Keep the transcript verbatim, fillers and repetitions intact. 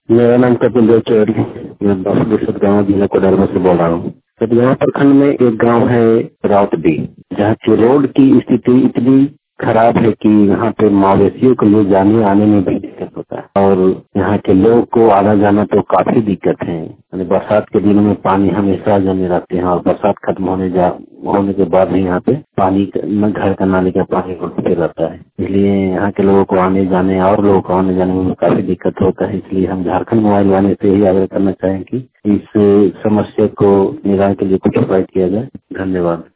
मेरा नाम कपिल चौधरी, मैं बासुदेश्वर गाँव जिला कोडरमा से बोल रहा हूँ। तो यहाँ प्रखंड में एक गांव है राउतडी, जहाँ की रोड की स्थिति इतनी खराब है कि यहाँ पे मवेशियों के लिए जाने आने में भी दिक्कत होता है और यहाँ के लोगों को आना जाना तो काफी दिक्कत है। यानी बरसात के दिनों में पानी हमेशा जमे रहते हैं और बरसात खत्म होने जा होने के बाद भी यहाँ पे पानी न घर का नाले का पानी उठते रहता है, इसलिए यहाँ के लोगों को आने जाने और लोगों को आने जाने में काफी दिक्कत होता है। इसलिए हम झारखंड मोबाइल वाले से यही आग्रह करना चाहें कि इस समस्या को निदान के लिए कुछ उपाय किया जाए। धन्यवाद।